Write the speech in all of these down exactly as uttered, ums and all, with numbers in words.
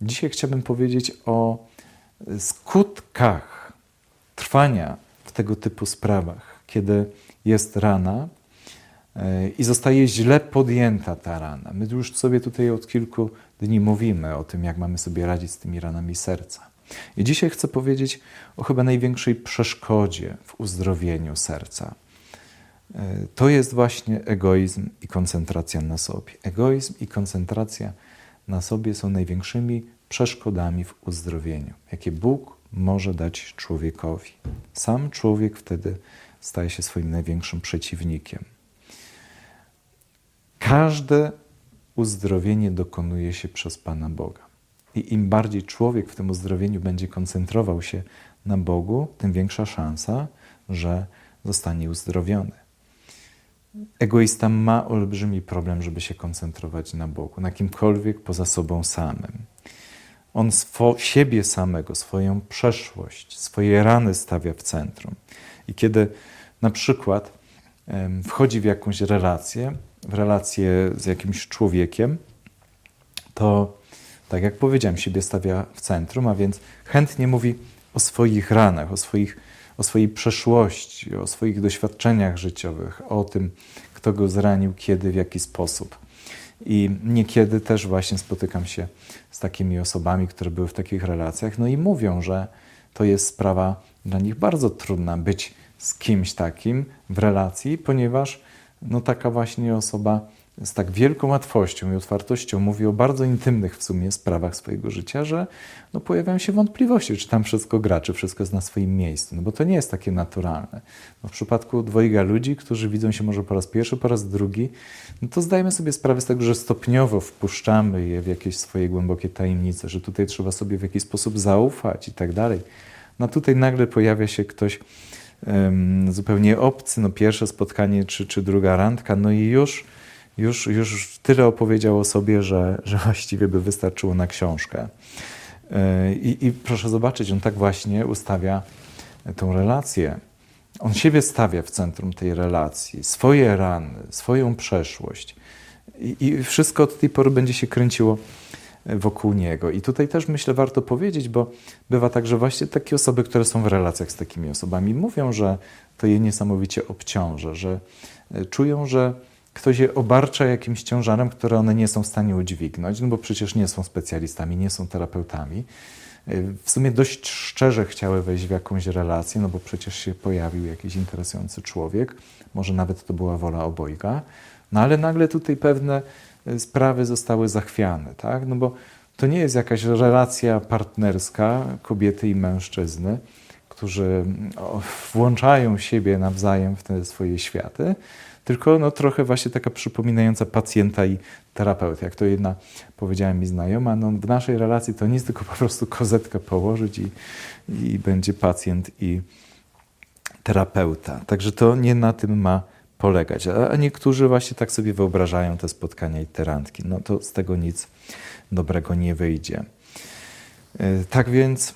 Dzisiaj chciałbym powiedzieć o skutkach trwania w tego typu sprawach, kiedy jest rana i zostaje źle podjęta ta rana. My już sobie tutaj od kilku dni mówimy o tym, jak mamy sobie radzić z tymi ranami serca. I dzisiaj chcę powiedzieć o chyba największej przeszkodzie w uzdrowieniu serca. To jest właśnie egoizm i koncentracja na sobie. Egoizm i koncentracja na sobie są największymi przeszkodami w uzdrowieniu, jakie Bóg może dać człowiekowi. Sam człowiek wtedy staje się swoim największym przeciwnikiem. Każde uzdrowienie dokonuje się przez Pana Boga. I im bardziej człowiek w tym uzdrowieniu będzie koncentrował się na Bogu, tym większa szansa, że zostanie uzdrowiony. Egoista ma olbrzymi problem, żeby się koncentrować na Bogu, na kimkolwiek poza sobą samym. On swo, siebie samego, swoją przeszłość, swoje rany stawia w centrum. I kiedy na przykład um, wchodzi w jakąś relację, w relację z jakimś człowiekiem, to tak jak powiedziałem, siebie stawia w centrum, a więc chętnie mówi o swoich ranach, o, swoich, o swojej przeszłości, o swoich doświadczeniach życiowych, o tym, kto go zranił, kiedy, w jaki sposób. I niekiedy też właśnie spotykam się z takimi osobami, które były w takich relacjach, no i mówią, że to jest sprawa dla nich bardzo trudna być z kimś takim w relacji, ponieważ no taka właśnie osoba z tak wielką łatwością i otwartością mówi o bardzo intymnych w sumie sprawach swojego życia, że no pojawiają się wątpliwości, czy tam wszystko gra, czy wszystko jest na swoim miejscu, no bo to nie jest takie naturalne. No w przypadku dwojga ludzi, którzy widzą się może po raz pierwszy, po raz drugi, no to zdajemy sobie sprawę z tego, że stopniowo wpuszczamy je w jakieś swoje głębokie tajemnice, że tutaj trzeba sobie w jakiś sposób zaufać i tak dalej. No tutaj nagle pojawia się ktoś um, zupełnie obcy, no pierwsze spotkanie, czy, czy druga randka, no i już Już, już tyle opowiedział o sobie, że, że właściwie by wystarczyło na książkę. I, I proszę zobaczyć, on tak właśnie ustawia tą relację. On siebie stawia w centrum tej relacji, swoje rany, swoją przeszłość. I, i wszystko od tej pory będzie się kręciło wokół niego. I tutaj też myślę, warto powiedzieć, bo bywa tak, że właśnie takie osoby, które są w relacjach z takimi osobami, mówią, że to je niesamowicie obciąża, że czują, że ktoś je obarcza jakimś ciężarem, które one nie są w stanie udźwignąć, no bo przecież nie są specjalistami, nie są terapeutami. W sumie dość szczerze chciały wejść w jakąś relację, no bo przecież się pojawił jakiś interesujący człowiek, może nawet to była wola obojga, no ale nagle tutaj pewne sprawy zostały zachwiane, tak? No bo to nie jest jakaś relacja partnerska kobiety i mężczyzny, którzy włączają siebie nawzajem w te swoje światy, tylko no, trochę właśnie taka przypominająca pacjenta i terapeuta. Jak to jedna powiedziała mi znajoma, no w naszej relacji to nic, tylko po prostu kozetkę położyć i, i będzie pacjent i terapeuta. Także to nie na tym ma polegać. A niektórzy właśnie tak sobie wyobrażają te spotkania i te randki. No to z tego nic dobrego nie wyjdzie. Tak więc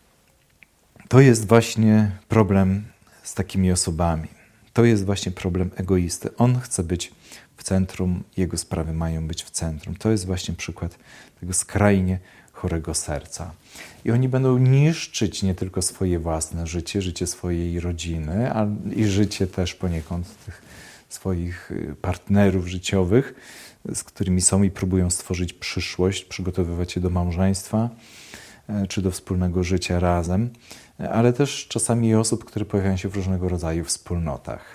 to jest właśnie problem z takimi osobami. To jest właśnie problem egoisty. On chce być w centrum, jego sprawy mają być w centrum. To jest właśnie przykład tego skrajnie chorego serca. I oni będą niszczyć nie tylko swoje własne życie, życie swojej rodziny, ale i życie też poniekąd tych swoich partnerów życiowych, z którymi są i próbują stworzyć przyszłość, przygotowywać się do małżeństwa czy do wspólnego życia razem, ale też czasami osób, które pojawiają się w różnego rodzaju wspólnotach.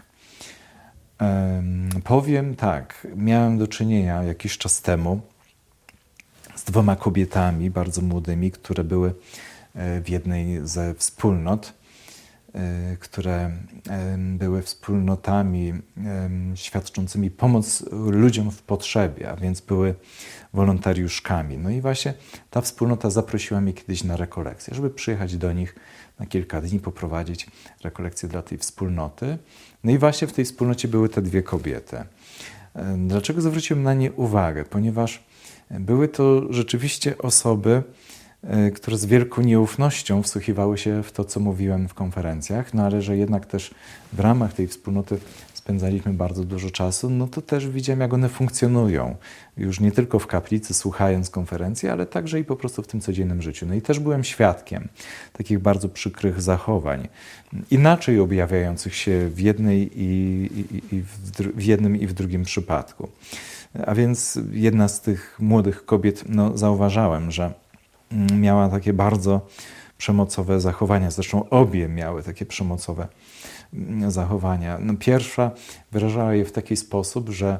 Powiem tak, miałem do czynienia jakiś czas temu z dwoma kobietami bardzo młodymi, które były w jednej ze wspólnot, które były wspólnotami świadczącymi pomoc ludziom w potrzebie, a więc były wolontariuszkami. No i właśnie ta wspólnota zaprosiła mnie kiedyś na rekolekcję, żeby przyjechać do nich na kilka dni, poprowadzić rekolekcję dla tej wspólnoty. No i właśnie w tej wspólnocie były te dwie kobiety. Dlaczego zwróciłem na nie uwagę? Ponieważ były to rzeczywiście osoby, które z wielką nieufnością wsłuchiwały się w to, co mówiłem w konferencjach, no ale że jednak też w ramach tej wspólnoty spędzaliśmy bardzo dużo czasu, no to też widziałem, jak one funkcjonują. Już nie tylko w kaplicy, słuchając konferencji, ale także i po prostu w tym codziennym życiu. No i też byłem świadkiem takich bardzo przykrych zachowań, inaczej objawiających się w, jednej i, i, i w, w jednym i w drugim przypadku. A więc jedna z tych młodych kobiet, no, zauważałem, że miała takie bardzo przemocowe zachowania. Zresztą obie miały takie przemocowe zachowania. No, pierwsza wyrażała je w taki sposób, że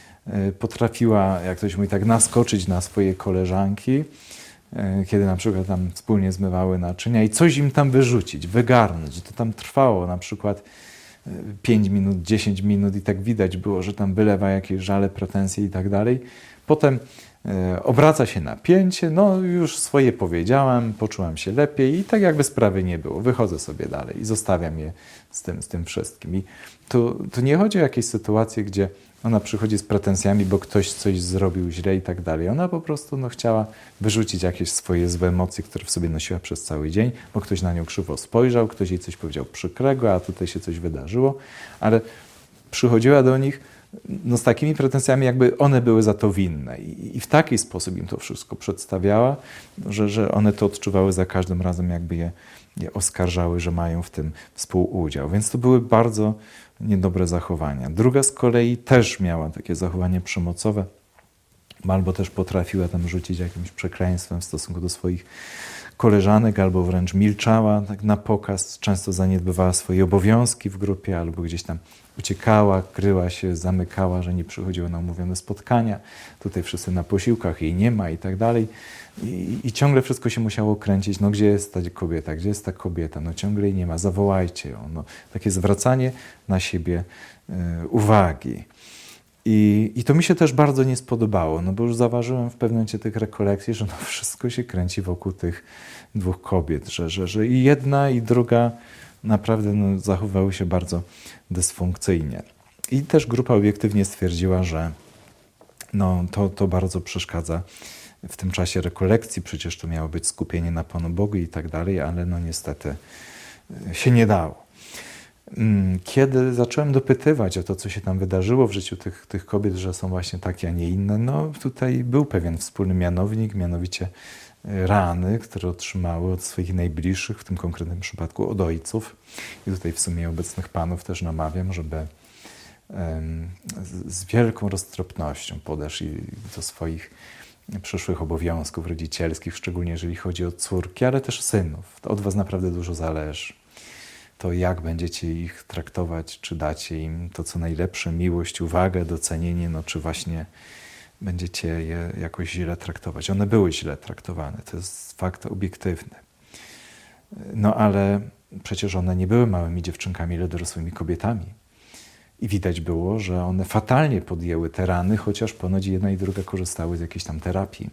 potrafiła, jak ktoś mówi, tak naskoczyć na swoje koleżanki, kiedy na przykład tam wspólnie zmywały naczynia i coś im tam wyrzucić, wygarnąć. To tam trwało na przykład pięć minut, dziesięć minut i tak widać było, że tam wylewa jakieś żale, pretensje i tak dalej. Potem obraca się napięcie, no już swoje powiedziałam, poczułam się lepiej i tak jakby sprawy nie było. Wychodzę sobie dalej i zostawiam je z tym, z tym wszystkim. I tu, tu nie chodzi o jakieś sytuacje, gdzie ona przychodzi z pretensjami, bo ktoś coś zrobił źle i tak dalej. Ona po prostu no, chciała wyrzucić jakieś swoje złe emocje, które w sobie nosiła przez cały dzień, bo ktoś na nią krzywo spojrzał, ktoś jej coś powiedział przykrego, a tutaj się coś wydarzyło, ale przychodziła do nich no, z takimi pretensjami, jakby one były za to winne. I, i w taki sposób im to wszystko przedstawiała, że, że one to odczuwały za każdym razem, jakby je, je oskarżały, że mają w tym współudział. Więc to były bardzo niedobre zachowania. Druga z kolei też miała takie zachowanie przemocowe, albo też potrafiła tam rzucić jakimś przekleństwem w stosunku do swoich koleżanek, albo wręcz milczała tak na pokaz, często zaniedbywała swoje obowiązki w grupie, albo gdzieś tam uciekała, kryła się, zamykała, że nie przychodziła na umówione spotkania. Tutaj wszyscy na posiłkach, jej nie ma i tak dalej. I, I ciągle wszystko się musiało kręcić. No gdzie jest ta kobieta? Gdzie jest ta kobieta? No ciągle jej nie ma. Zawołajcie ją. No, takie zwracanie na siebie y, uwagi. I, I to mi się też bardzo nie spodobało, no bo już zauważyłem w pewnym momencie tych rekolekcji, że no wszystko się kręci wokół tych dwóch kobiet, że, że, że i jedna, i druga naprawdę no, zachowywały się bardzo dysfunkcyjnie. I też grupa obiektywnie stwierdziła, że no, to, to bardzo przeszkadza w tym czasie rekolekcji, przecież to miało być skupienie na Panu Bogu i tak dalej, ale no niestety się nie dało. Kiedy zacząłem dopytywać o to, co się tam wydarzyło w życiu tych, tych kobiet, że są właśnie takie, a nie inne, no tutaj był pewien wspólny mianownik, mianowicie rany, które otrzymały od swoich najbliższych, w tym konkretnym przypadku od ojców. I tutaj w sumie obecnych panów też namawiam, żeby um, z, z wielką roztropnością podeszli do swoich przyszłych obowiązków rodzicielskich, szczególnie jeżeli chodzi o córki, ale też synów. To od was naprawdę dużo zależy. To jak będziecie ich traktować, czy dacie im to, co najlepsze, miłość, uwagę, docenienie, no czy właśnie będziecie je jakoś źle traktować. One były źle traktowane, to jest fakt obiektywny. No ale przecież one nie były małymi dziewczynkami, ale dorosłymi kobietami. I widać było, że one fatalnie podjęły te rany, chociaż ponoć jedna i druga korzystały z jakiejś tam terapii.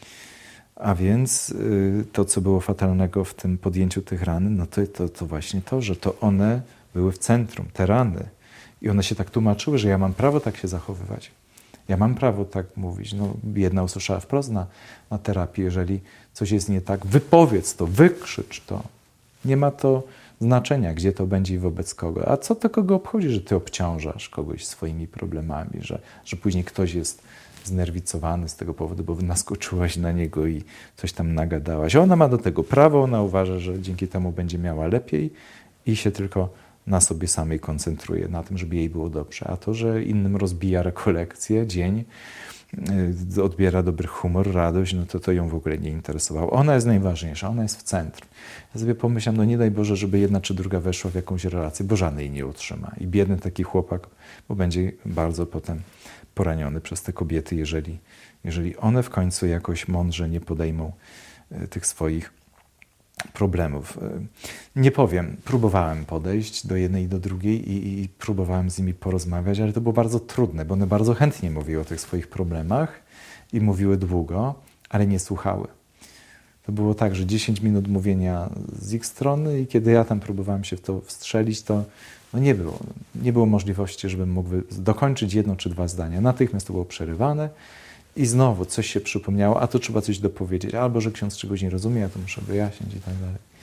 A więc to, co było fatalnego w tym podjęciu tych ran, no to, to, to właśnie to, że to one były w centrum, te rany. I one się tak tłumaczyły, że ja mam prawo tak się zachowywać. Ja mam prawo tak mówić. No, jedna usłyszała wprost na, na terapii, jeżeli coś jest nie tak, wypowiedz to, wykrzycz to. Nie ma to znaczenia, gdzie to będzie i wobec kogo. A co to kogo obchodzi, że ty obciążasz kogoś swoimi problemami, że, że później ktoś jest znerwicowany z tego powodu, bo naskoczyłaś na niego i coś tam nagadałaś. Ona ma do tego prawo, ona uważa, że dzięki temu będzie miała lepiej i się tylko na sobie samej koncentruje, na tym, żeby jej było dobrze. A to, że innym rozbija rekolekcję, dzień, odbiera dobry humor, radość, no to to ją w ogóle nie interesowało. Ona jest najważniejsza, ona jest w centrum. Ja sobie pomyślałem, no nie daj Boże, żeby jedna czy druga weszła w jakąś relację, bo żadnej nie utrzyma. I biedny taki chłopak, bo będzie bardzo potem poraniony przez te kobiety, jeżeli, jeżeli one w końcu jakoś mądrze nie podejmą tych swoich problemów. Nie powiem, próbowałem podejść do jednej i do drugiej i, i próbowałem z nimi porozmawiać, ale to było bardzo trudne, bo one bardzo chętnie mówiły o tych swoich problemach i mówiły długo, ale nie słuchały. To było tak, że dziesięć minut mówienia z ich strony i kiedy ja tam próbowałem się w to wstrzelić, to no nie było, nie było możliwości, żebym mógł dokończyć jedno czy dwa zdania. Natychmiast to było przerywane i znowu coś się przypomniało, a to trzeba coś dopowiedzieć, albo że ksiądz czegoś nie rozumie, ja to muszę wyjaśnić i tak dalej.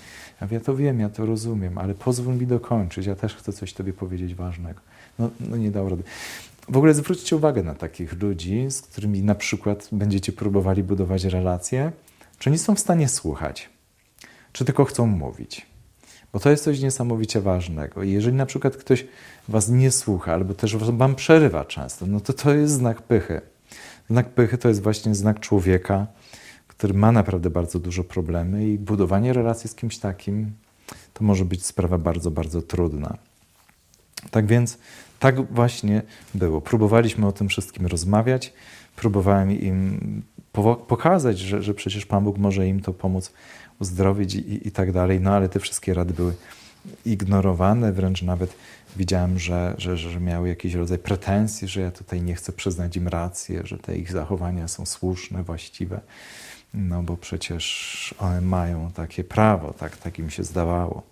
Ja mówię, ja to wiem, ja to rozumiem, ale pozwól mi dokończyć, ja też chcę coś Tobie powiedzieć ważnego. No, no nie dał rady. W ogóle zwróćcie uwagę na takich ludzi, z którymi na przykład będziecie próbowali budować relacje, czy oni są w stanie słuchać, czy tylko chcą mówić. Bo to jest coś niesamowicie ważnego. I jeżeli na przykład ktoś was nie słucha, albo też wam przerywa często, no to to jest znak pychy. Znak pychy to jest właśnie znak człowieka, który ma naprawdę bardzo dużo problemy i budowanie relacji z kimś takim to może być sprawa bardzo, bardzo trudna. Tak więc tak właśnie było. Próbowaliśmy o tym wszystkim rozmawiać, próbowałem im pokazać, że, że przecież Pan Bóg może im to pomóc uzdrowić i, i tak dalej, no ale te wszystkie rady były ignorowane, wręcz nawet widziałem, że, że, że miały jakiś rodzaj pretensji, że ja tutaj nie chcę przyznać im rację, że te ich zachowania są słuszne, właściwe, no bo przecież one mają takie prawo, tak, tak im się zdawało.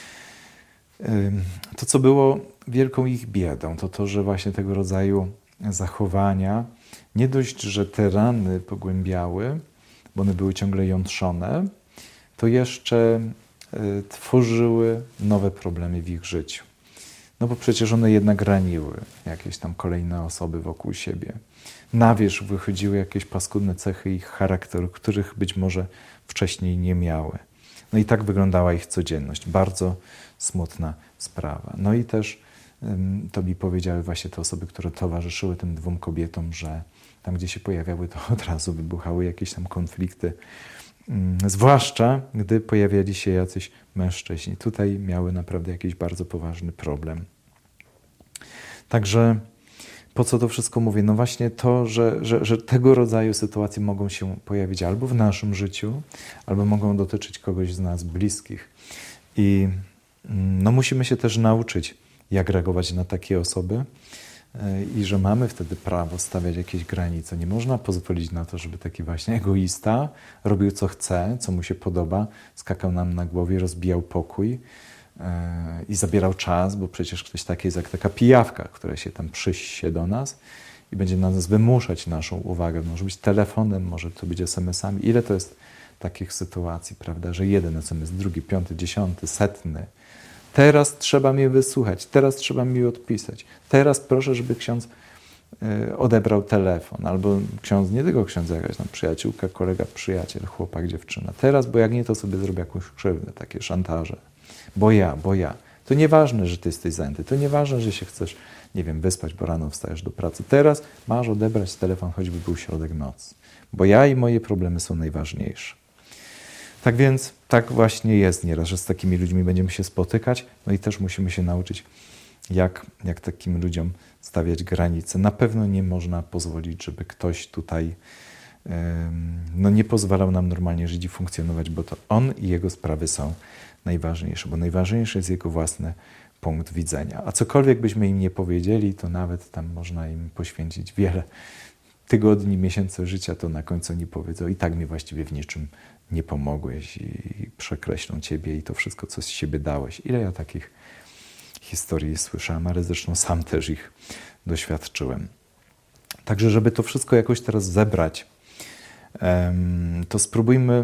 To, co było wielką ich biedą, to to, że właśnie tego rodzaju zachowania, nie dość, że te rany pogłębiały, bo one były ciągle jątrzone, to jeszcze y, tworzyły nowe problemy w ich życiu. No bo przecież one jednak raniły jakieś tam kolejne osoby wokół siebie. Na wierzch wychodziły jakieś paskudne cechy ich charakteru, których być może wcześniej nie miały. No i tak wyglądała ich codzienność. Bardzo smutna sprawa. No i też ym, to mi powiedziały właśnie te osoby, które towarzyszyły tym dwóm kobietom, że tam, gdzie się pojawiały, to od razu wybuchały jakieś tam konflikty. Ym, zwłaszcza, gdy pojawiali się jacyś mężczyźni. Tutaj miały naprawdę jakiś bardzo poważny problem. Także po co to wszystko mówię? No właśnie to, że, że, że tego rodzaju sytuacje mogą się pojawić albo w naszym życiu, albo mogą dotyczyć kogoś z nas bliskich. I no, musimy się też nauczyć, jak reagować na takie osoby i że mamy wtedy prawo stawiać jakieś granice. Nie można pozwolić na to, żeby taki właśnie egoista robił co chce, co mu się podoba, skakał nam na głowie, rozbijał pokój i zabierał czas, bo przecież ktoś taki jest jak taka pijawka, która się tam przysie do nas i będzie na nas wymuszać naszą uwagę. Może być telefonem, może to być es em esami. Ile to jest takich sytuacji, prawda, że jeden es em es, drugi, piąty, dziesiąty, setny. Teraz trzeba mnie wysłuchać, teraz trzeba mi odpisać. Teraz proszę, żeby ksiądz y, odebrał telefon. Albo ksiądz, nie tylko ksiądz, jakaś tam przyjaciółka, kolega, przyjaciel, chłopak, dziewczyna. Teraz, bo jak nie, to sobie zrobię jakąś krzywdę, takie szantaże. Bo ja, bo ja. To nieważne, że ty jesteś zajęty. To nieważne, że się chcesz, nie wiem, wyspać, bo rano wstajesz do pracy. Teraz masz odebrać telefon, choćby był środek nocy. Bo ja i moje problemy są najważniejsze. Tak więc tak właśnie jest nieraz, że z takimi ludźmi będziemy się spotykać, no i też musimy się nauczyć, jak, jak takim ludziom stawiać granice. Na pewno nie można pozwolić, żeby ktoś tutaj no, nie pozwalał nam normalnie żyć i funkcjonować, bo to on i jego sprawy są najważniejsze, bo najważniejszy jest jego własny punkt widzenia. A cokolwiek byśmy im nie powiedzieli, to nawet tam można im poświęcić wiele tygodni, miesięcy życia, to na końcu nie powiedzą i tak mi właściwie w niczym nie pomogłeś i przekreślą ciebie i to wszystko, co z siebie dałeś. Ile ja takich historii słyszałem, ale zresztą sam też ich doświadczyłem. Także, żeby to wszystko jakoś teraz zebrać, to spróbujmy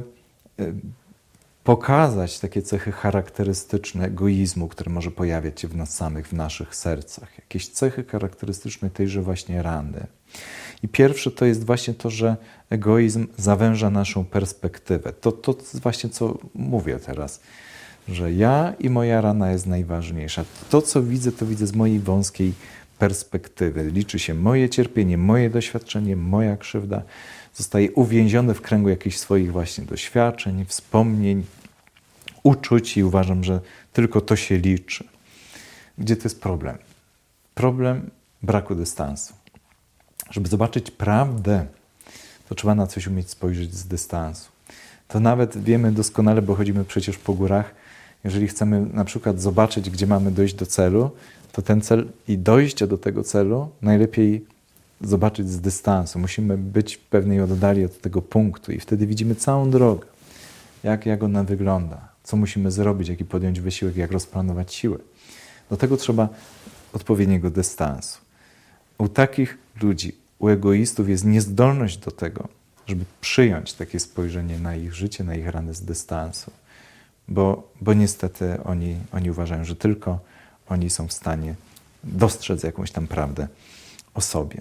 pokazać takie cechy charakterystyczne egoizmu, które może pojawiać się w nas samych, w naszych sercach. Jakieś cechy charakterystyczne tejże właśnie rany. I pierwsze to jest właśnie to, że egoizm zawęża naszą perspektywę. To, to jest właśnie co mówię teraz, że ja i moja rana jest najważniejsza. To, co widzę, to widzę z mojej wąskiej perspektywy. Liczy się moje cierpienie, moje doświadczenie, moja krzywda. Zostaje uwięziony w kręgu jakichś swoich właśnie doświadczeń, wspomnień, uczuć i uważam, że tylko to się liczy. Gdzie to jest problem? Problem braku dystansu. Żeby zobaczyć prawdę, to trzeba na coś umieć spojrzeć z dystansu. To nawet wiemy doskonale, bo chodzimy przecież po górach. Jeżeli chcemy na przykład zobaczyć, gdzie mamy dojść do celu, to ten cel i dojście do tego celu najlepiej zobaczyć z dystansu. Musimy być w pewnej oddali od tego punktu i wtedy widzimy całą drogę. Jak, jak ona wygląda, co musimy zrobić, jaki podjąć wysiłek, jak rozplanować siłę. Do tego trzeba odpowiedniego dystansu. U takich ludzi, u egoistów jest niezdolność do tego, żeby przyjąć takie spojrzenie na ich życie, na ich rany z dystansu. bo, bo niestety oni, oni uważają, że tylko oni są w stanie dostrzec jakąś tam prawdę o sobie.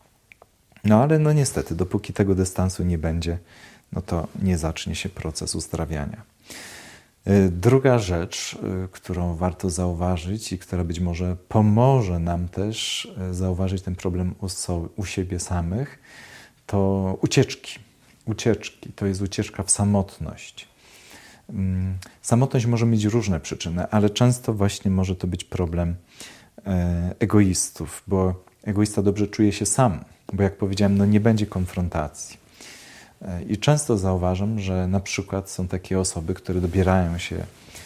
No ale no niestety, dopóki tego dystansu nie będzie, no to nie zacznie się proces uzdrawiania. Druga rzecz, którą warto zauważyć i która być może pomoże nam też zauważyć ten problem u, so, u siebie samych, to ucieczki. Ucieczki. To jest ucieczka w samotność. Samotność może mieć różne przyczyny, ale często właśnie może to być problem egoistów, bo egoista dobrze czuje się sam, bo jak powiedziałem, no nie będzie konfrontacji. I często zauważam, że na przykład są takie osoby, które dobierają się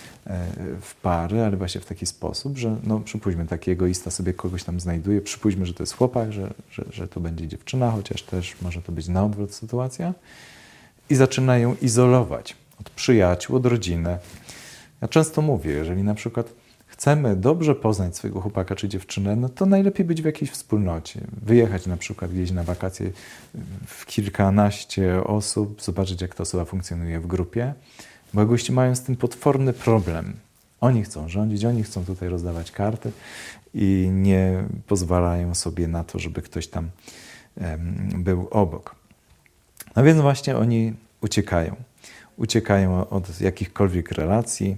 w pary, ale właśnie w taki sposób, że no przypuśćmy, taki egoista sobie kogoś tam znajduje, przypuśćmy, że to jest chłopak, że, że, że to będzie dziewczyna, chociaż też może to być na odwrót sytuacja, i zaczynają izolować od przyjaciół, od rodziny. Ja często mówię, jeżeli na przykład chcemy dobrze poznać swojego chłopaka czy dziewczynę, no to najlepiej być w jakiejś wspólnocie. Wyjechać na przykład gdzieś na wakacje w kilkanaście osób, zobaczyć, jak ta osoba funkcjonuje w grupie, bo egoiści mają z tym potworny problem. Oni chcą rządzić, oni chcą tutaj rozdawać karty i nie pozwalają sobie na to, żeby ktoś tam um, był obok. No więc właśnie oni uciekają. Uciekają od jakichkolwiek relacji.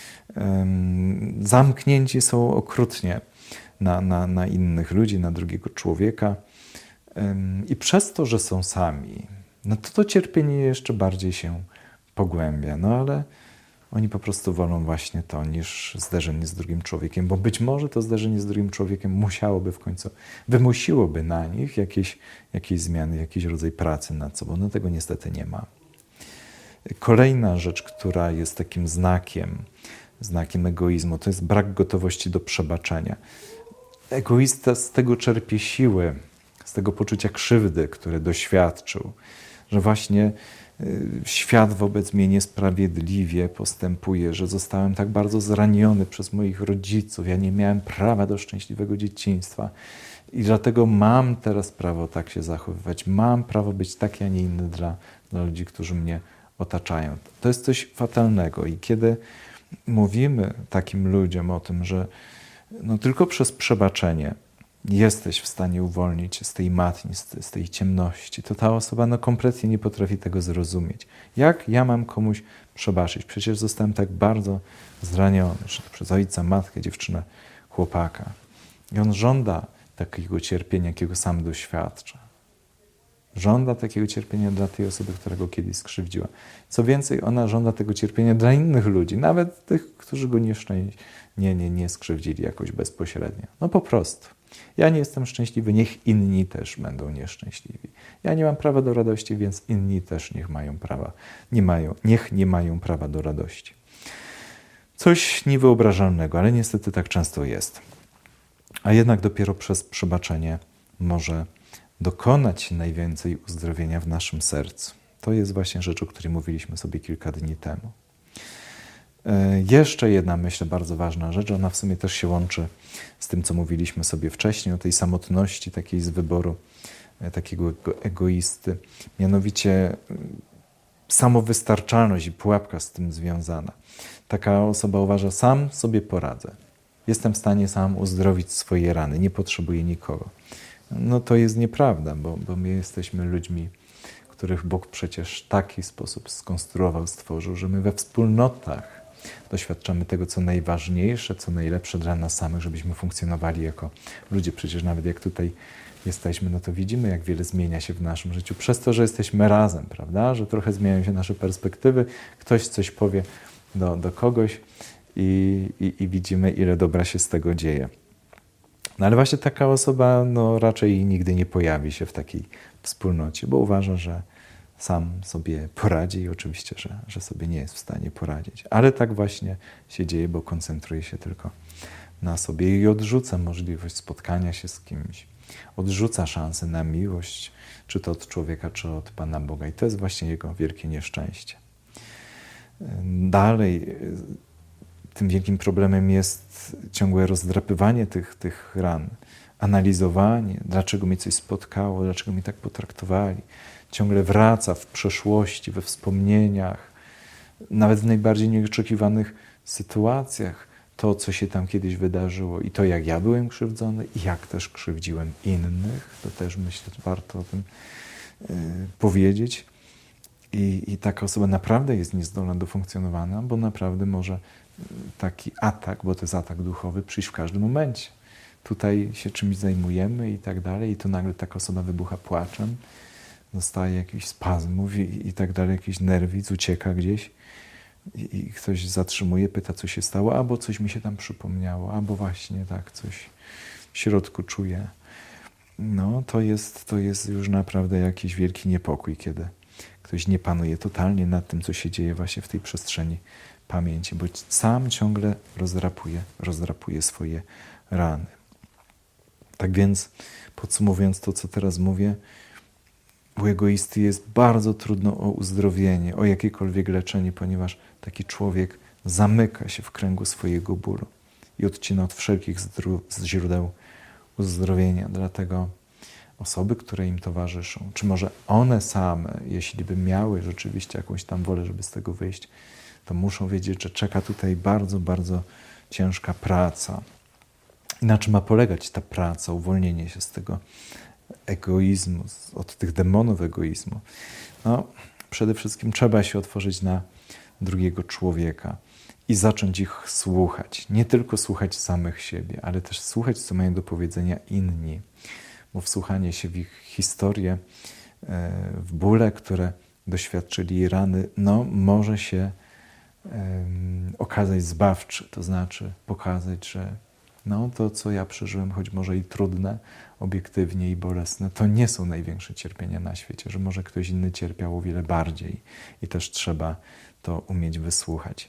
Um, zamknięci są okrutnie na, na, na innych ludzi, na drugiego człowieka. Um, I przez to, że są sami, no to to cierpienie jeszcze bardziej się pogłębia. No ale oni po prostu wolą właśnie to, niż zderzenie z drugim człowiekiem, bo być może to zderzenie z drugim człowiekiem musiałoby w końcu, wymusiłoby na nich jakieś, jakieś zmiany, jakiś rodzaj pracy nad sobą. No tego niestety nie ma. Kolejna rzecz, która jest takim znakiem, znakiem egoizmu, to jest brak gotowości do przebaczenia. Egoista z tego czerpie siły, z tego poczucia krzywdy, które doświadczył, że właśnie świat wobec mnie niesprawiedliwie postępuje, że zostałem tak bardzo zraniony przez moich rodziców, ja nie miałem prawa do szczęśliwego dzieciństwa i dlatego mam teraz prawo tak się zachowywać, mam prawo być taki, a nie inny dla, dla ludzi, którzy mnie otaczają. To jest coś fatalnego i kiedy mówimy takim ludziom o tym, że no tylko przez przebaczenie jesteś w stanie uwolnić się z tej matni, z tej ciemności, to ta osoba no kompletnie nie potrafi tego zrozumieć. Jak ja mam komuś przebaczyć? Przecież zostałem tak bardzo zraniony, czy to przez ojca, matkę, dziewczynę, chłopaka. I on żąda takiego cierpienia, jakiego sam doświadcza. Żąda takiego cierpienia dla tej osoby, która go kiedyś skrzywdziła. Co więcej, ona żąda tego cierpienia dla innych ludzi, nawet tych, którzy go nieszczęś... nie, nie, nie skrzywdzili jakoś bezpośrednio. No po prostu. Ja nie jestem szczęśliwy, niech inni też będą nieszczęśliwi. Ja nie mam prawa do radości, więc inni też niech mają prawa. Nie mają, niech nie mają prawa do radości. Coś niewyobrażalnego, ale niestety tak często jest. A jednak dopiero przez przebaczenie może dokonać się najwięcej uzdrowienia w naszym sercu. To jest właśnie rzecz, o której mówiliśmy sobie kilka dni temu. Jeszcze jedna, myślę, bardzo ważna rzecz, ona w sumie też się łączy z tym, co mówiliśmy sobie wcześniej, o tej samotności, takiej z wyboru takiego egoisty. Mianowicie samowystarczalność i pułapka z tym związana. Taka osoba uważa, sam sobie poradzę. Jestem w stanie sam uzdrowić swoje rany, nie potrzebuję nikogo. No to jest nieprawda, bo, bo my jesteśmy ludźmi, których Bóg przecież w taki sposób skonstruował, stworzył, że my we wspólnotach doświadczamy tego, co najważniejsze, co najlepsze dla nas samych, żebyśmy funkcjonowali jako ludzie. Przecież nawet jak tutaj jesteśmy, no to widzimy, jak wiele zmienia się w naszym życiu przez to, że jesteśmy razem, prawda? Że trochę zmieniają się nasze perspektywy, ktoś coś powie do, do kogoś i, i, i widzimy, ile dobra się z tego dzieje. No ale właśnie taka osoba no, raczej nigdy nie pojawi się w takiej wspólnocie, bo uważa, że sam sobie poradzi i oczywiście, że, że sobie nie jest w stanie poradzić. Ale tak właśnie się dzieje, bo koncentruje się tylko na sobie i odrzuca możliwość spotkania się z kimś. Odrzuca szansę na miłość, czy to od człowieka, czy od Pana Boga. I to jest właśnie jego wielkie nieszczęście. Dalej, tym wielkim problemem jest ciągłe rozdrapywanie tych, tych ran, analizowanie, dlaczego mnie coś spotkało, dlaczego mnie tak potraktowali. Ciągle wraca w przeszłości, we wspomnieniach, nawet w najbardziej nieoczekiwanych sytuacjach, to, co się tam kiedyś wydarzyło i to, jak ja byłem krzywdzony i jak też krzywdziłem innych, to też myślę, że warto o tym y, powiedzieć. I, I taka osoba naprawdę jest niezdolna do funkcjonowania, bo naprawdę może taki atak, bo to jest atak duchowy, przyjść w każdym momencie. Tutaj się czymś zajmujemy i tak dalej i tu nagle taka osoba wybucha płaczem, dostaje jakichś spazmów i, i tak dalej, jakiś nerwic, ucieka gdzieś i, i ktoś zatrzymuje, pyta, co się stało, albo coś mi się tam przypomniało, albo właśnie tak, coś w środku czuję. No, to jest, to jest już naprawdę jakiś wielki niepokój, kiedy ktoś nie panuje totalnie nad tym, co się dzieje właśnie w tej przestrzeni pamięci, bo sam ciągle rozdrapuje, rozdrapuje swoje rany. Tak więc, podsumowując to, co teraz mówię, u egoisty jest bardzo trudno o uzdrowienie, o jakiekolwiek leczenie, ponieważ taki człowiek zamyka się w kręgu swojego bólu i odcina od wszelkich źródeł uzdrowienia. Dlatego osoby, które im towarzyszą, czy może one same, jeśli by miały rzeczywiście jakąś tam wolę, żeby z tego wyjść, to muszą wiedzieć, że czeka tutaj bardzo, bardzo ciężka praca. I na czym ma polegać ta praca, uwolnienie się z tego egoizmu, od tych demonów egoizmu? No, przede wszystkim trzeba się otworzyć na drugiego człowieka i zacząć ich słuchać. Nie tylko słuchać samych siebie, ale też słuchać, co mają do powiedzenia inni. Bo wsłuchanie się w ich historię, w bóle, które doświadczyli i rany, no, może się um, okazać zbawczy. To znaczy pokazać, że no, to, co ja przeżyłem, choć może i trudne, obiektywnie i bolesne, to nie są największe cierpienia na świecie, że może ktoś inny cierpiał o wiele bardziej i też trzeba to umieć wysłuchać.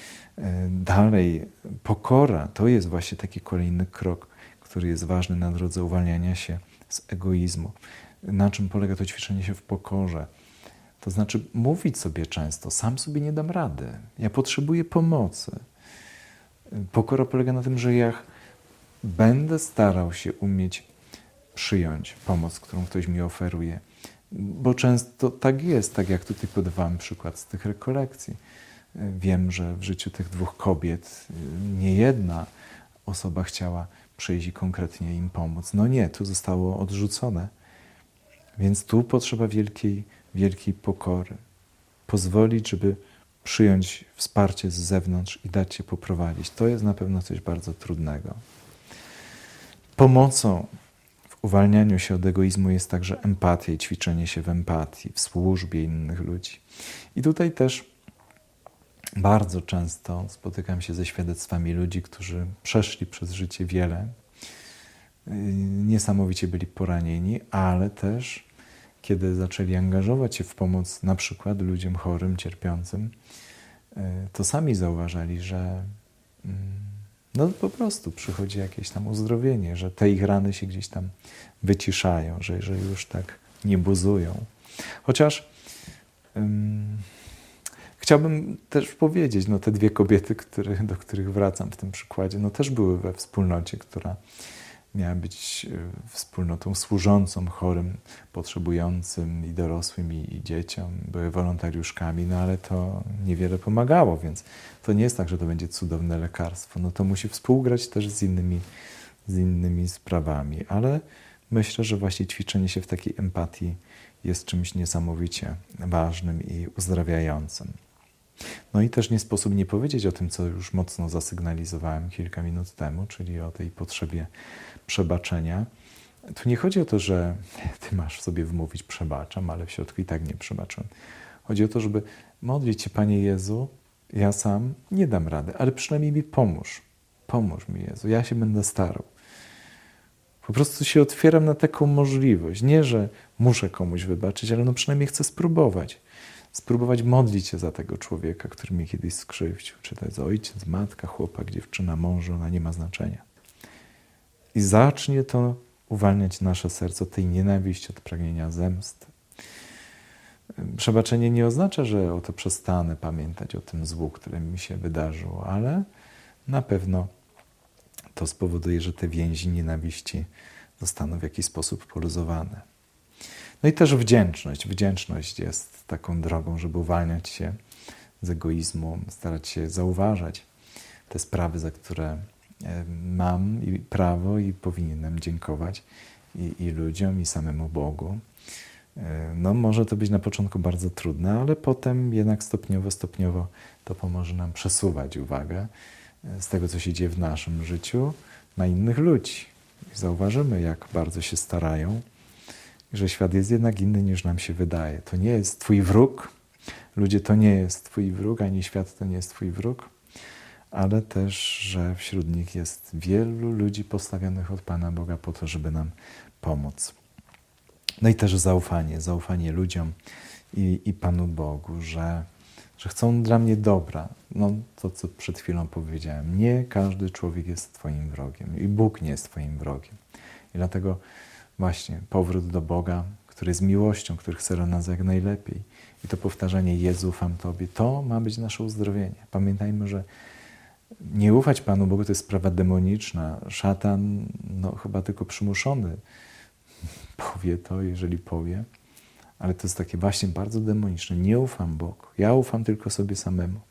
Dalej, pokora to jest właśnie taki kolejny krok, który jest ważny na drodze uwalniania się z egoizmu. Na czym polega to ćwiczenie się w pokorze? To znaczy mówić sobie często, sam sobie nie dam rady, ja potrzebuję pomocy. Pokora polega na tym, że ja będę starał się umieć przyjąć pomoc, którą ktoś mi oferuje. Bo często tak jest, tak jak tutaj podawałem przykład z tych rekolekcji. Wiem, że w życiu tych dwóch kobiet nie jedna osoba chciała przyjść i konkretnie im pomóc. No nie, tu zostało odrzucone. Więc tu potrzeba wielkiej, wielkiej pokory. Pozwolić, żeby przyjąć wsparcie z zewnątrz i dać się poprowadzić. To jest na pewno coś bardzo trudnego. Pomocą w uwalnianiu się od egoizmu jest także empatia i ćwiczenie się w empatii, w służbie innych ludzi. I tutaj też bardzo często spotykam się ze świadectwami ludzi, którzy przeszli przez życie wiele, niesamowicie byli poranieni, ale też kiedy zaczęli angażować się w pomoc na przykład ludziom chorym, cierpiącym, to sami zauważali, że no po prostu przychodzi jakieś tam uzdrowienie, że te ich rany się gdzieś tam wyciszają, że, że już tak nie buzują. Chociaż um, chciałbym też powiedzieć, no te dwie kobiety, które, do których wracam w tym przykładzie, no też były we wspólnocie, która miała być wspólnotą służącą chorym, potrzebującym i dorosłym, i, i dzieciom. Były wolontariuszkami, no ale to niewiele pomagało, więc to nie jest tak, że to będzie cudowne lekarstwo. No to musi współgrać też z innymi, z innymi sprawami. Ale myślę, że właśnie ćwiczenie się w takiej empatii jest czymś niesamowicie ważnym i uzdrawiającym. No i też nie sposób nie powiedzieć o tym, co już mocno zasygnalizowałem kilka minut temu, czyli o tej potrzebie przebaczenia. Tu nie chodzi o to, że ty masz sobie wmówić przebaczam, ale w środku i tak nie przebaczyłem. Chodzi o to, żeby modlić się, Panie Jezu, ja sam nie dam rady, ale przynajmniej mi pomóż. Pomóż mi, Jezu, ja się będę starał. Po prostu się otwieram na taką możliwość. Nie, że muszę komuś wybaczyć, ale no przynajmniej chcę spróbować. Spróbować modlić się za tego człowieka, który mnie kiedyś skrzywdził. Czy to jest ojciec, matka, chłopak, dziewczyna, mąż, żona, nie ma znaczenia. I zacznie to uwalniać nasze serce od tej nienawiści, od pragnienia zemsty. Przebaczenie nie oznacza, że oto przestanę pamiętać o tym złu, które mi się wydarzyło, ale na pewno to spowoduje, że te więzi nienawiści zostaną w jakiś sposób poluzowane. No i też wdzięczność. Wdzięczność jest taką drogą, żeby uwalniać się z egoizmu, starać się zauważać te sprawy, za które mam i prawo i powinienem dziękować i, i ludziom, i samemu Bogu. No może to być na początku bardzo trudne, ale potem jednak stopniowo, stopniowo to pomoże nam przesuwać uwagę z tego, co się dzieje w naszym życiu, na innych ludzi. I zauważymy, jak bardzo się starają, że świat jest jednak inny, niż nam się wydaje. To nie jest twój wróg, ludzie to nie jest twój wróg, ani świat to nie jest twój wróg, ale też, że wśród nich jest wielu ludzi postawionych od Pana Boga po to, żeby nam pomóc. No i też zaufanie, zaufanie ludziom i, i Panu Bogu, że, że chcą dla mnie dobra. No to, co przed chwilą powiedziałem. Nie każdy człowiek jest twoim wrogiem i Bóg nie jest twoim wrogiem. I dlatego właśnie powrót do Boga, który jest miłością, który chce dla nas jak najlepiej. I to powtarzanie Jezu, ufam Tobie, to ma być nasze uzdrowienie. Pamiętajmy, że nie ufać Panu Bogu to jest sprawa demoniczna. Szatan no, chyba tylko przymuszony powie to, jeżeli powie, ale to jest takie właśnie bardzo demoniczne. Nie ufam Bogu. Ja ufam tylko sobie samemu.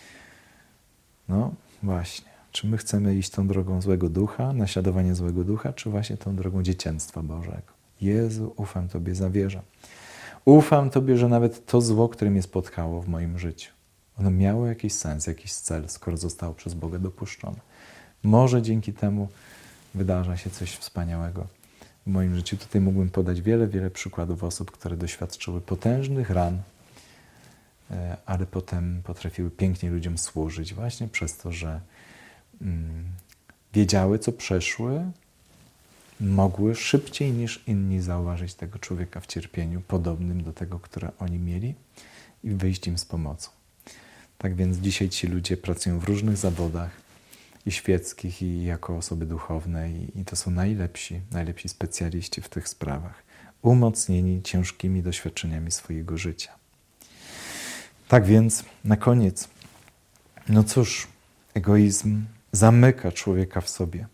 No właśnie. Czy my chcemy iść tą drogą złego ducha, naśladowania złego ducha, czy właśnie tą drogą dziecięctwa Bożego? Jezu, ufam Tobie, zawierzam. Ufam Tobie, że nawet to zło, które mnie spotkało w moim życiu, ono miało jakiś sens, jakiś cel, skoro zostało przez Boga dopuszczone. Może dzięki temu wydarza się coś wspaniałego w moim życiu. Tutaj mógłbym podać wiele, wiele przykładów osób, które doświadczyły potężnych ran, ale potem potrafiły pięknie ludziom służyć właśnie przez to, że mm, wiedziały, co przeszły, mogły szybciej niż inni zauważyć tego człowieka w cierpieniu podobnym do tego, które oni mieli i wyjść im z pomocą. Tak więc dzisiaj ci ludzie pracują w różnych zawodach i świeckich, i jako osoby duchowne i, i to są najlepsi, najlepsi specjaliści w tych sprawach, umocnieni ciężkimi doświadczeniami swojego życia. Tak więc na koniec, no cóż, egoizm zamyka człowieka w sobie,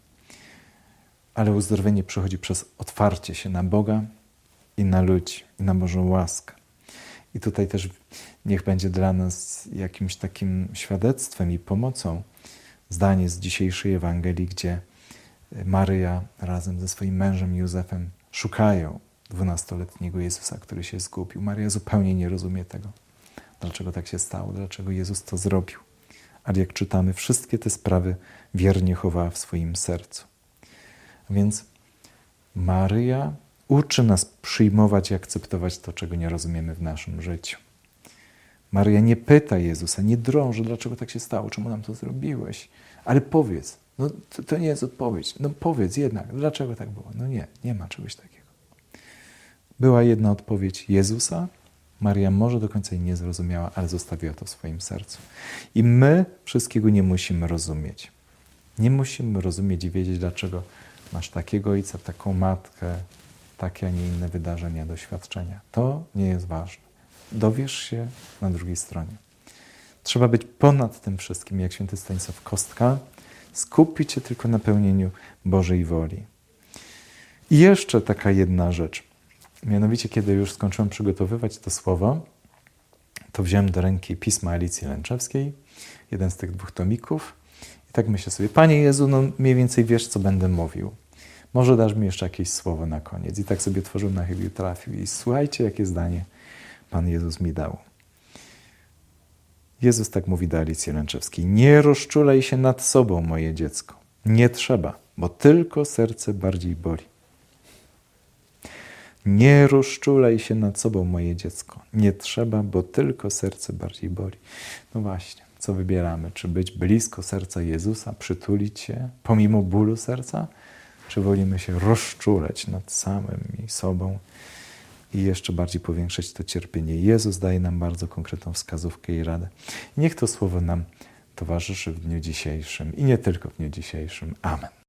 ale uzdrowienie przychodzi przez otwarcie się na Boga i na ludzi, i na Bożą łaskę. I tutaj też niech będzie dla nas jakimś takim świadectwem i pomocą zdanie z dzisiejszej Ewangelii, gdzie Maryja razem ze swoim mężem Józefem szukają dwunastoletniego Jezusa, który się zgubił. Maryja zupełnie nie rozumie tego, dlaczego tak się stało, dlaczego Jezus to zrobił. Ale jak czytamy, wszystkie te sprawy wiernie chowała w swoim sercu. Więc Maryja uczy nas przyjmować i akceptować to, czego nie rozumiemy w naszym życiu. Maryja nie pyta Jezusa, nie drąży, dlaczego tak się stało, czemu nam to zrobiłeś. Ale powiedz, no to, to nie jest odpowiedź. No powiedz jednak, dlaczego tak było. No nie, nie ma czegoś takiego. Była jedna odpowiedź Jezusa, Maryja może do końca jej nie zrozumiała, ale zostawiła to w swoim sercu. I my wszystkiego nie musimy rozumieć. Nie musimy rozumieć i wiedzieć, dlaczego masz takiego ojca, taką matkę, takie, a nie inne wydarzenia, doświadczenia. To nie jest ważne. Dowiesz się na drugiej stronie. Trzeba być ponad tym wszystkim, jak święty Stanisław Kostka, skupić się tylko na pełnieniu Bożej woli. I jeszcze taka jedna rzecz. Mianowicie, kiedy już skończyłem przygotowywać to słowo, to wziąłem do ręki pisma Alicji Lęczewskiej, jeden z tych dwóch tomików, i tak myślę sobie, Panie Jezu, no mniej więcej wiesz, co będę mówił. Może dasz mi jeszcze jakieś słowo na koniec. I tak sobie tworzyłem na chybił trafił. I słuchajcie, jakie zdanie Pan Jezus mi dał. Jezus tak mówi do Alicji Lęczewskiej. Nie rozczulaj się nad sobą, moje dziecko. Nie trzeba, bo tylko serce bardziej boli. Nie rozczulaj się nad sobą, moje dziecko. Nie trzeba, bo tylko serce bardziej boli. No właśnie, co wybieramy? Czy być blisko serca Jezusa, przytulić się pomimo bólu serca? Czy wolimy się rozczulać nad samym i sobą i jeszcze bardziej powiększać to cierpienie? Jezus daje nam bardzo konkretną wskazówkę i radę. Niech to słowo nam towarzyszy w dniu dzisiejszym i nie tylko w dniu dzisiejszym. Amen.